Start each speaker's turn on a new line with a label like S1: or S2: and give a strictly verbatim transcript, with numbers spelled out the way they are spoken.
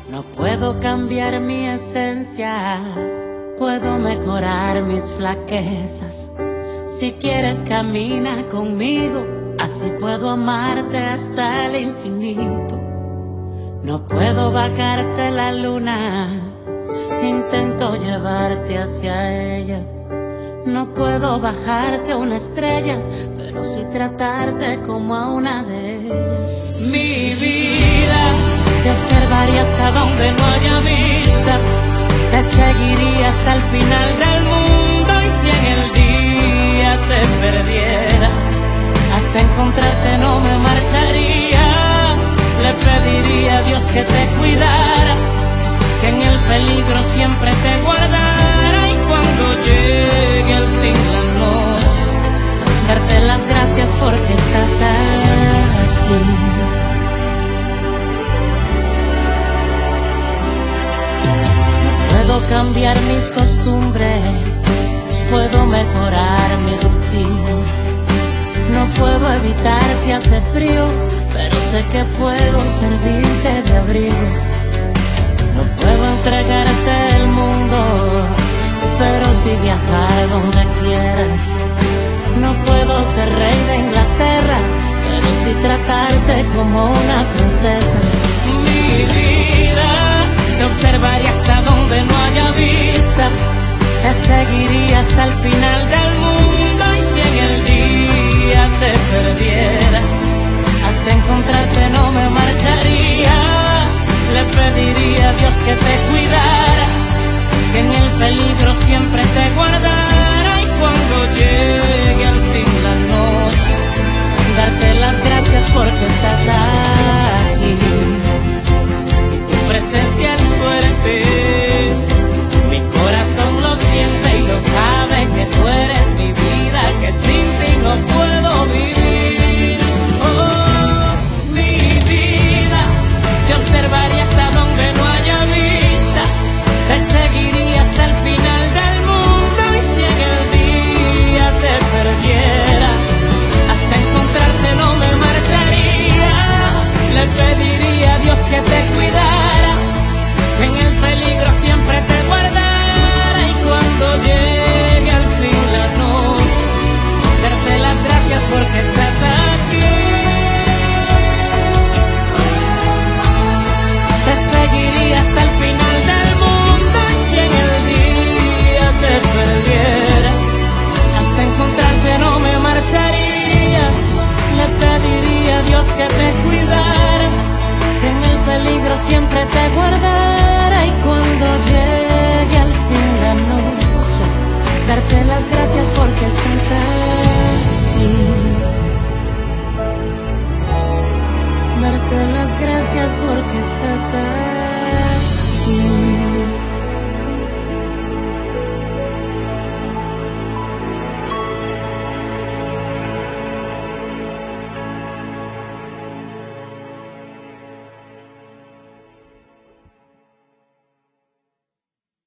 S1: No puedo cambiar mi esencia, puedo mejorar mis flaquezas. Si quieres camina conmigo, así puedo amarte hasta el infinito. No puedo bajarte la luna, intento llevarte hacia ella. No puedo bajarte a una estrella, pero sí tratarte como a una de ellas. Mi vida, te observaría hasta donde no haya vista, te seguiría hasta el final del mundo, y si en el día te perdiera, hasta encontrarte no me marcharía. Le pediría a Dios que te cuidara, que en el peligro siempre te guardara, y cuando llegue al fin la noche, darte las gracias porque estás aquí. Puedo cambiar mis costumbres, puedo mejorar mi rutina. No puedo evitar si hace frío, pero sé que puedo servirte de abrigo. No puedo entregarte el mundo, pero sí viajar donde quieras. No puedo ser rey de Inglaterra, pero sí tratarte como una princesa. Mi vida, te observaría hasta donde no haya vista, te seguiría hasta el final del mundo, y si en el día te perdiera, hasta encontrarte no me marcharía. Le pediría a Dios que te cuidara, que en el peligro siempre te guardara, y cuando llegue al fin la noche, darte las gracias porque estás aquí. Si tu presencia es fuerte, mi corazón lo siente y lo sabe, que tú eres mi vida, que sin ti no puedo vivir. Oh, mi vida, te observaría hasta donde no haya vista, te seguiría hasta el final del mundo, y si en el día te perdiera, hasta encontrarte no me marcharía. Le pediría a Dios que te cuidara, que en el peligro siempre te guardara, y cuando llegue al fin la noche, darte las gracias porque estás aquí. Te seguiría hasta el final del mundo, y si en el día te perdiera, hasta encontrarte no me marcharía. Le pediría a Dios que te cuidara, que en el peligro siempre te guardara, y cuando llegue al fin la noche, darte las gracias porque estás aquí. Darte las gracias porque estás aquí.